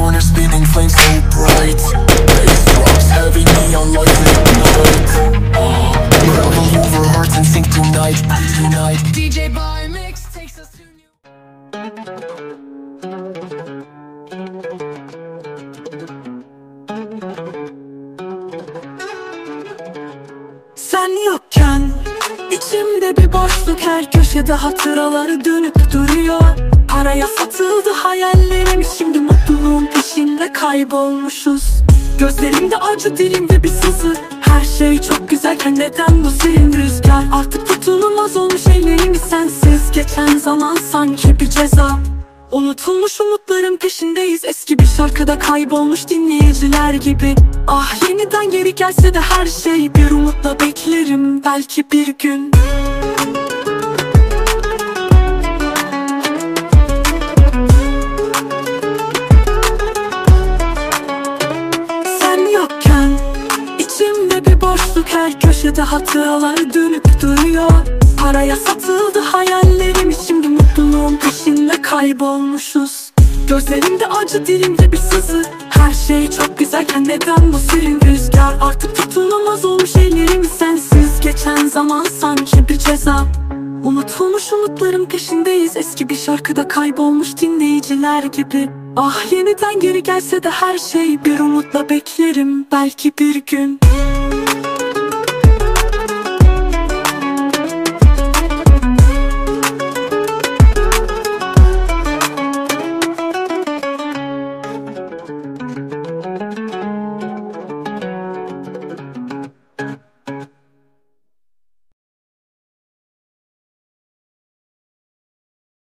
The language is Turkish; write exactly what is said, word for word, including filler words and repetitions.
corner spinning flames so bright. Bass drops heavy, neon lights ignite. Oh, revel over hearts and sink tonight, tonight. D J By Mix takes us to new. Sen yokken içimde bir boşluk, her köşede hatıraları dönüp duruyor. Paraya satıldı hayallerim, şimdi mutluluğun peşinde kaybolmuşuz. Gözlerimde acı, dilimde bir sızı. Her şey çok güzelken neden bu serin rüzgar? Artık tutunulmaz olmuş ellerimi sensiz. Geçen zaman sanki bir ceza. Unutulmuş umutların peşindeyiz, eski bir şarkıda kaybolmuş dinleyiciler gibi. Ah, yeniden geri gelse de her şey, bir umutla beklerim belki bir gün. Sen yokken içimde bir boşluk, her köşede hatıralar dönüp duruyor. Paraya satıldı hayallerim, şimdi mutluluğun peşinde kaybolmuşuz. Gözlerimde acı, dilimde bir sızı. Her şey çok güzelken neden bu serin rüzgar? Artık tutunamaz olmuş ellerimi sensiz. Geçen zaman sanki bir ceza. Unutulmuş umutların peşindeyiz, eski bir şarkıda kaybolmuş dinleyiciler gibi. Ah, yeniden geri gelse de her şey, bir umutla beklerim belki bir gün.